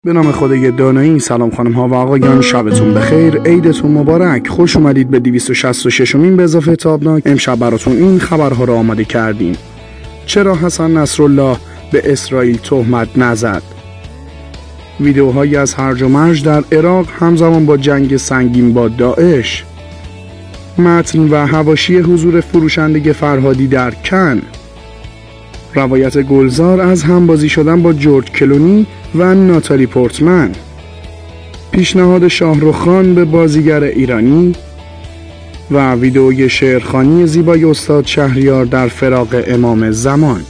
به نام خدای دانایی. سلام خانم ها و آقایان، شبتون بخیر، عیدتون مبارک، خوش اومدید به 266مین به اضافه تابناک. امشب براتون این خبرها را آماده کردیم. چرا حسن نصرالله به اسرائیل تهمت نزد؟ ویدیوهایی از هرج و مرج در عراق همزمان با جنگ سنگین با داعش. متن و حواشی حضور فروشنده فرهادی در کن. روایت گلزار از همبازی شدن با جورج کلونی و ناتالی پورتمن. پیشنهاد شاهرخ خان به بازیگر ایرانی و ویدئوی شعرخوانی زیبای استاد شهریار در فراق امام زمان.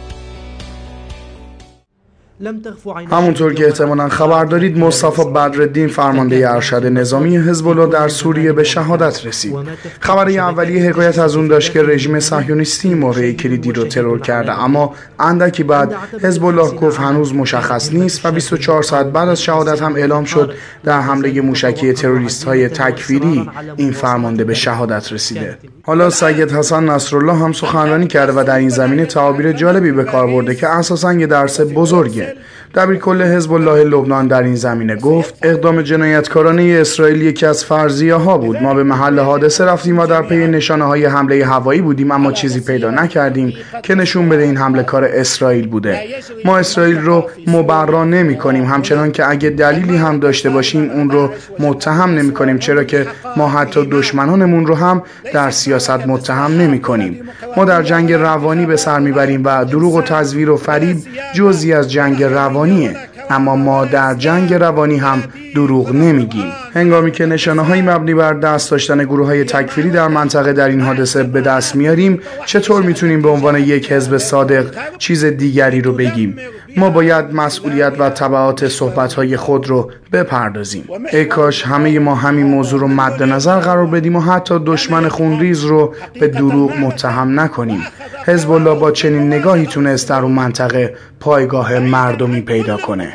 همونطور که احتمالاً خبر دارید، مصطفی بدرالدین فرمانده ارشد نظامی حزب الله در سوریه به شهادت رسید. خبر اولیه حکایت از اون داشت که رژیم صهیونیستی موقع کلیدی رو ترور کرده، اما اندکی بعد حزب الله گفت هنوز مشخص نیست و 24 ساعت بعد از شهادت هم اعلام شد در حمله موشکی تروریست‌های تکفیری این فرمانده به شهادت رسیده. حالا سید حسن نصرالله هم سخنرانی کرده و در این زمینه تعابیر جالبی به کار برده که اساساً یه درس بزرگه. دبیرکل حزب الله لبنان در این زمینه گفت اقدام جنایتکارانه اسرائیل یکی از فرضیه‌ها بود. ما به محل حادثه رفتیم و در پی نشانه‌های حمله هوایی بودیم، اما چیزی پیدا نکردیم که نشون بده این حمله کار اسرائیل بوده. ما اسرائیل رو مبرا نمی‌کنیم، همچنان که اگه دلیلی هم داشته باشیم اون رو متهم نمی‌کنیم، چرا که ما حتی دشمنانمون رو هم در سیاست متهم نمی‌کنیم. ما در جنگ روانی به سر می‌بریم و دروغ و تزویر و فریب جزئی از جنگ روانیه، اما ما در جنگ روانی هم دروغ نمیگیم. هنگامی که نشانه‌های مبنی بر دست داشتن گروه‌های تکفیری در منطقه در این حادثه به دست میاریم، چطور میتونیم به عنوان یک حزب صادق چیز دیگری رو بگیم؟ ما باید مسئولیت و تبعات صحبت‌های خود رو بپردازیم. ای کاش همه ما همین موضوع رو مد نظر قرار بدیم و حتی دشمن خونریز رو به دروغ متهم نکنیم. حزب الله با چنین نگاهی تونست در اون منطقه پایگاه مردمی پیدا کنه.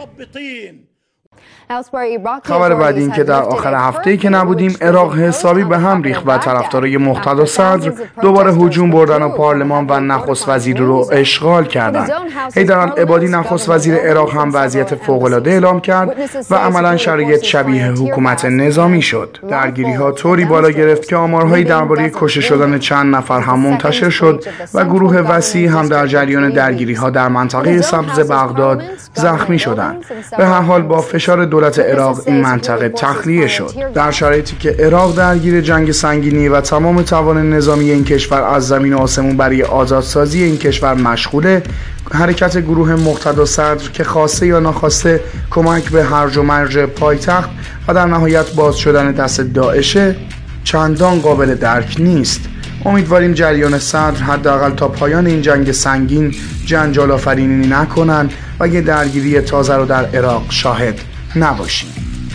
خبر بعد این که در آخر هفته‌ای که نبودیم، عراق حسابی به هم ریخت و طرفدارای مقتدا صدر دوباره هجوم بردن و پارلمان و نخست وزیر رو اشغال کردند. حیدر العبادی نخست وزیر عراق هم وضعیت فوق‌العاده اعلام کرد و عملاً شرایط شبیه حکومت نظامی شد. درگیری‌ها طوری بالا گرفت که آمارهایی درباره کشته شدن چند نفر هم منتشر شد و گروه وسیعی هم در جریان درگیری‌ها در منطقه سبز بغداد زخمی شدند. به هر حال با فشار دولت عراق این منطقه تخلیه شد. در شرایطی که عراق درگیر جنگ سنگینی و تمام توان نظامی این کشور از زمین و آسمون برای آزادسازی این کشور مشغوله، حرکت گروه مقتدا صدر که خواسته یا ناخواسته کمک به هرج و مرج پایتخت و در نهایت باز شدن دست داعشه چندان قابل درک نیست. امیدواریم جریان صدر حداقل تا پایان این جنگ سنگین جنجال آفرینی نکنن و یه درگیری تازه رو در عراق شاهد نباشیم.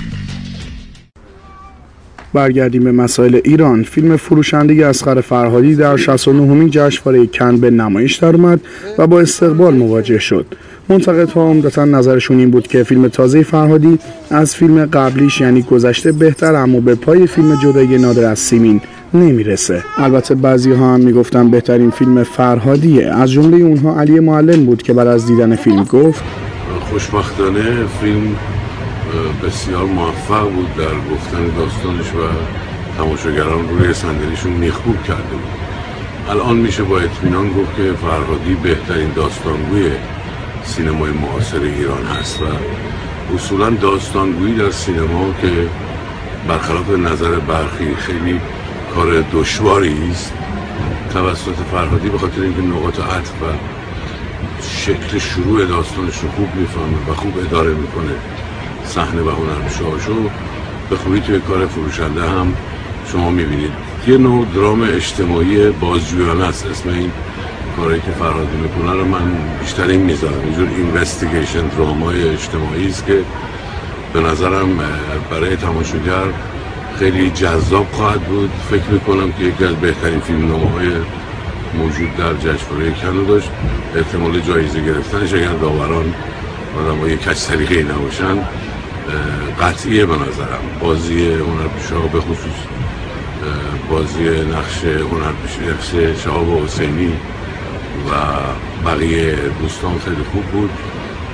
برگردیم به مسائل ایران. فیلم فروشنده اصغر فرهادی در 69مین جشنواره کن به نمایش درآمد و با استقبال مواجه شد. منتقدها عمدتاً نظرشون این بود که فیلم تازه فرهادی از فیلم قبلیش یعنی گذشته بهتر، اما به پای فیلم جدایی نادر از سیمین نمیرسه. البته بعضی‌ها هم میگفتن بهترین فیلم فرهادیه. از جمله اونها علی معلم بود که بعد از دیدن فیلم گفت خوشبختانه فیلم بسیار موفق بود در گفتن داستانش و تماشاگران روی صندلیشون میخکوب کرده بود. الان میشه با اطمینان گفت که فرهادی بهترین داستانگوی سینمای معاصر ایران هست و اصولا داستانگویی در سینما که برخلاف نظر برخی خیلی کار دشواری است، توسط فرهادی به خاطر اینکه نقاط عطف و شکل شروع داستانش رو خوب میفهمه و خوب اداره میکنه صحنه و هنرپیشه‌هاشو، به خوبی توی کار فروشنده هم شما میبینید. یه نوع درام اجتماعی بازجویانه است. اسم این کاری که فرهادی میکنه رو من بیشتر این میذارم، اینجور اینوستیگیشن درامای اجتماعی است که به نظرم برای تماشاگر خیلی جذاب خواهد بود. فکر میکنم که یکی از بهترین فیلمنامه‌های موجود در جشنواره کن داشت. احتمال جایزه گرفتنش اگر داوران آدمای کج سلیقه‌ای نباشن قطعیه. به نظرم بازی هنرپیشه‌ها به خصوص بازی نقش هنرپیشه شهاب حسینی و بقیه دوستان خیلی خوب بود.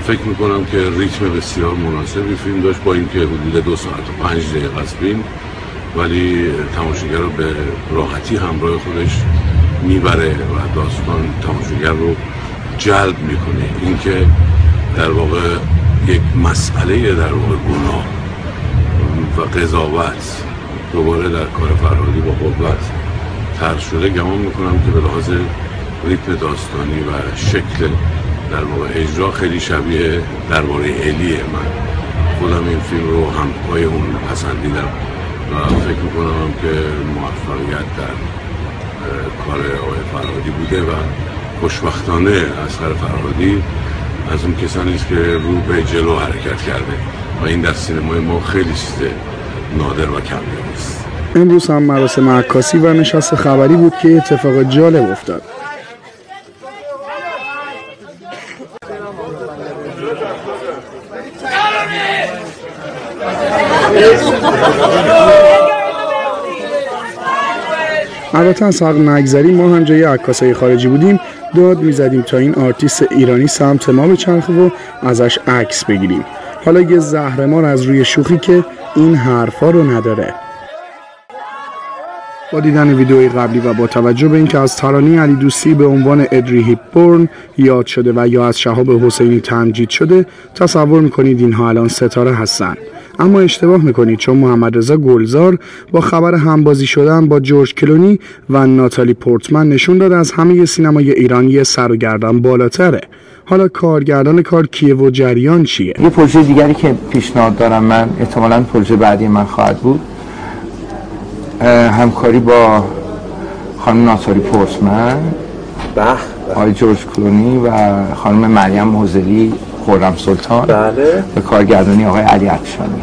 فکر میکنم که ریتم بسیار مناسبی فیلم داشت، با اینکه حدود 2 ساعت و 5 دقیقه از فیلم، ولی تماشاگر رو به راحتی همراه خودش میبره و داستان تماشاگر رو جلب میکنه. اینکه در واقع یک مسئله در واقع گناه و قضاوت دوباره در کار فرهادی با قوت طرح شده، گمان میکنم که به لحاظ ریتم داستانی و شکل در واقع اجرا خیلی شبیه درباره الیه. من خودم این فیلم رو هم پای اون پسندیدم و فکر میکنم که موفقیت در کار آقای فرهادی بوده و خوشبختانه اصغر فرهادی از اون کسانی است که رو به جلو حرکت کرده و این در سینمای ما خیلی چیز نادر و کم نیست. امروز هم مراسم عکاسی و نشست خبری بود که اتفاق جالب افتاد. البته از حق نگذریم، ما هم جای عکاسای خارجی بودیم داد میزدیم تا این آرتیست ایرانی سمت ما بچرخه و ازش عکس بگیریم. حالا یه زهرمار از روی شوخی که این حرفا رو نداره. با دیدن ویدئوی قبلی و با توجه به اینکه از ترانه علی دوستی به عنوان ادری هیپبورن یاد شده و یا از شهاب حسینی تمجید شده، تصور میکنید اینها الان ستاره هستن. اما اشتباه میکنید، چون محمد رضا گلزار با خبر همبازی شدن با جورج کلونی و ناتالی پورتمن نشون داد از همه سینمای ایران یه سر و گردن بالاتره. حالا کارگردان کار کیه و جریان چیه؟ یه پروژه دیگری که پیشنهاد دارم من، احتمالاً پروژه بعدی من خواهد بود، همکاری با خانم ناتالی پورتمن، آقای جورج کلونی و خانم مریم موزلی خرم سلطان، بله، به کارگردانی آقای علی عطشانی.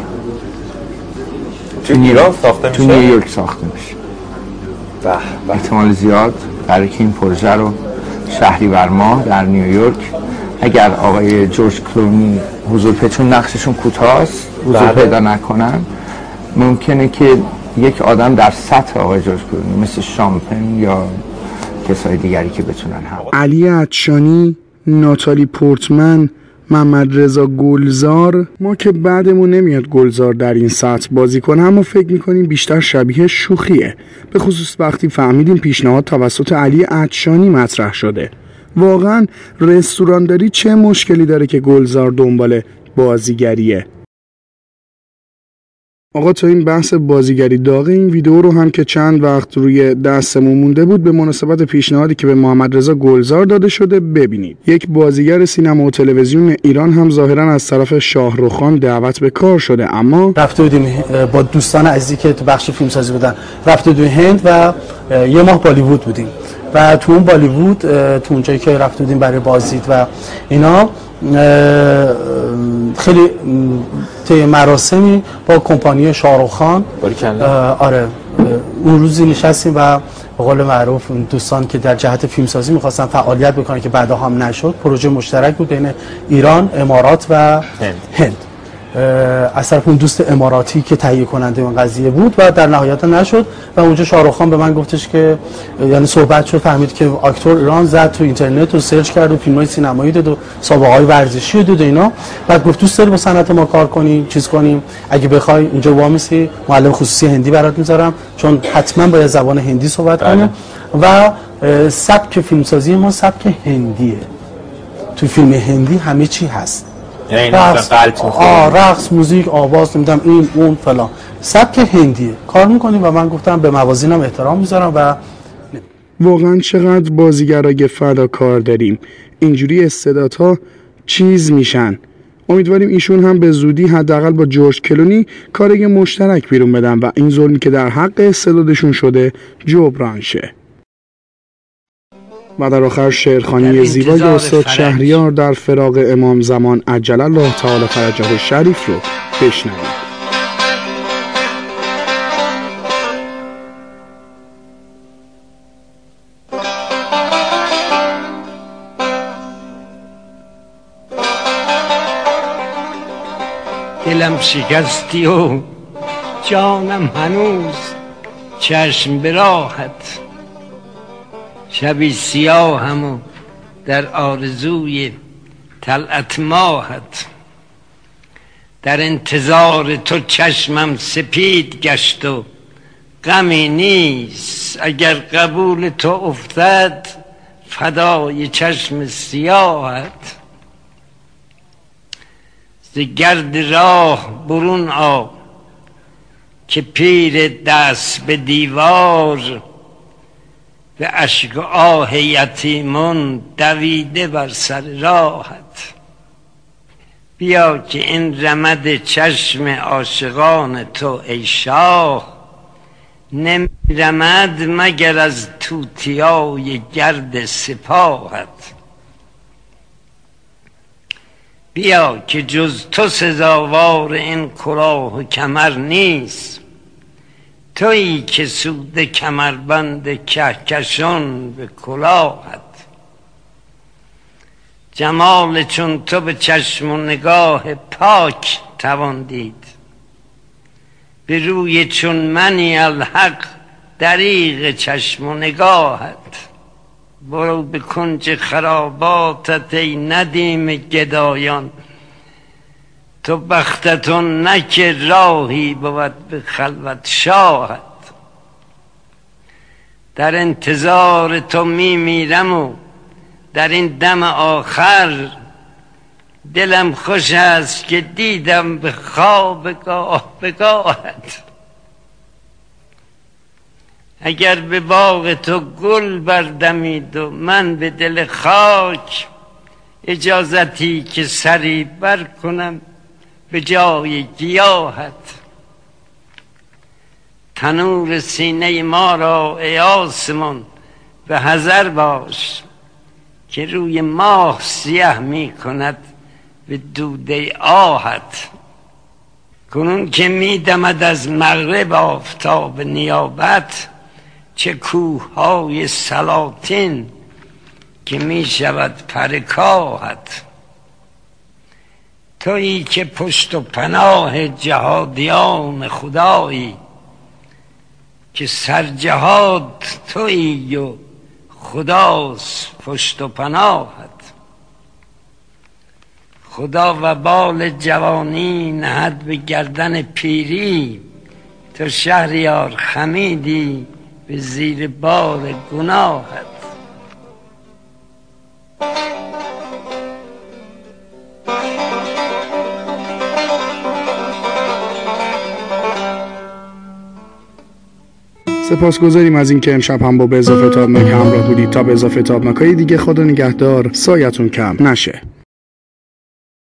تو ایران ساخته میشه؟ تو نیویورک ساخته میشه. احتمال زیاد برای که این پروژه رو شهریور ماه در نیویورک، اگر آقای جورج کلونی حضور چون نقششون کوتاست حضور پیدا نکنن، ممکنه که یک آدم در سطح آقای جورج کلونی مثل شامپن یا کسای دیگری که بتونن هم. علی عطشانی، ناتالی پورتمن، محمد رضا گلزار. ما که بعدمون نمیاد گلزار در این سطح بازی کنه، اما فکر میکنیم بیشتر شبیه شوخیه، به خصوص وقتی فهمیدیم پیشنهاد توسط علی عطشانی مطرح شده. واقعا رستورانداری چه مشکلی داره که گلزار دنبال بازیگریه؟ آقا تا این بحث بازیگری داغه، این ویدیو رو هم که چند وقت روی دستمون مونده بود به مناسبت پیشنهادی که به محمد رضا گلزار داده شده ببینید. یک بازیگر سینما و تلویزیون ایران هم ظاهرا از طرف شاهرخ خان دعوت به کار شده، اما رفته بودیم با دوستان عزیزی که تو بخش فیلمسازی بودن، رفته بودیم هند و یه ماه بالیوود بودیم و تو اون بالیوود، تو اونجایی که رفته بودیم برای بازدید و اینا، خیلی طی مراسمی با کمپانی شاهرخ خان، آره، اون روزی نشستیم و به قول معروف اون دوستان که در جهت فیلمسازی می‌خواستن فعالیت بکنن که بعدا هم نشد، پروژه مشترک بود بین ایران، امارات و هند. از طرف اون دوست اماراتی که تهیه کننده اون قضیه بود و در نهایت نشد و اونجا شاهرخ خان به من گفتش که، یعنی صحبت شد، فهمید که اکتور ایران زد تو اینترنت و سرچ کرد و فیلم‌های سینمایی دید و سابقه‌های ورزشی دید و اینا، بعد گفت دوست داری با صنعت ما کار کنیم، چیز کنیم، اگه بخوای اینجا وامیسی معلم خصوصی هندی برات میذارم، چون حتما باید زبان هندی صحبت کنیم و سبک فیلمسازی ما سبک هندیه. تو فیلم هندی همه چی هست، رقص، موزیک، آواز، نمیدونم این اون فلان، سبک هندیه کار میکنیم و من گفتم به موازینم احترام میذارم و واقعا چقدر بازیگرای فداکار داریم، اینجوری استعدادها چیز میشن. امیدواریم ایشون هم به زودی حداقل با جورج کلونی کاری مشترک بیرون بدن و این ظلمی که در حق استعدادشون شده جبران شه. و در آخر شعرخوانی زیبای استاد شهریار در فراق امام زمان عجل الله تعالی فرجه الشریف رو بشنوید. دلم شکستی و جانم هنوز چشم به راحت، شبی سیاهم و در آرزوی طلعت ماهت. در انتظار تو چشمم سپید گشت و غمی نیست، اگر قبول تو افتد فدای چشم سیاهت. ز گرد راه برون آ که پیر دست به دیوار، به اشک و آه یتیمان دویده بر سر راهت. بیا که این رمد چشم عاشقان تو ای شاه، نمی رمد مگر از توتیای گرد سپاهت. بیا که جز تو سزاوار این کلاه و کمر نیست، تویی که سود کمربند کهکشان به کلاهت. جمال چون تو به چشم و نگاه پاک توان دید، به روی چون منی الحق دریغ چشم و نگاهت. برو به کنج خراباتت ای ندیم گدایان، تو بختتون نکه راهی بود به خلوت شاهت. در انتظار تو میمیرم و در این دم آخر، دلم خوش است که دیدم به خواب بگاهت. اگر به باغ تو گل بردمید و من به دل خاک، اجازتی که سری بر کنم به جای گیاهت. تنور سینه ما را ای آسمان به حذر باش، که روی ماه سیاه می کند به دوده آهت. کنون که می دمد از مغرب آفتاب نیابت، چه کوههای سلاطین که می شود پرکاهت. تویی که پشت و پناه جهادیان خدایی، که سرجهاد تویی و خداست پشت و پناهت. خدا و بال جوانی نهد به گردن پیری، تو شهریار خمیدی به زیر بار گناهت. سپاسگزاریم از اینکه امشب هم با به اضافه تابناک همراه بودید. تا به اضافه تابناک‌های دیگه، خدا نگهدار، سایتون کم نشه.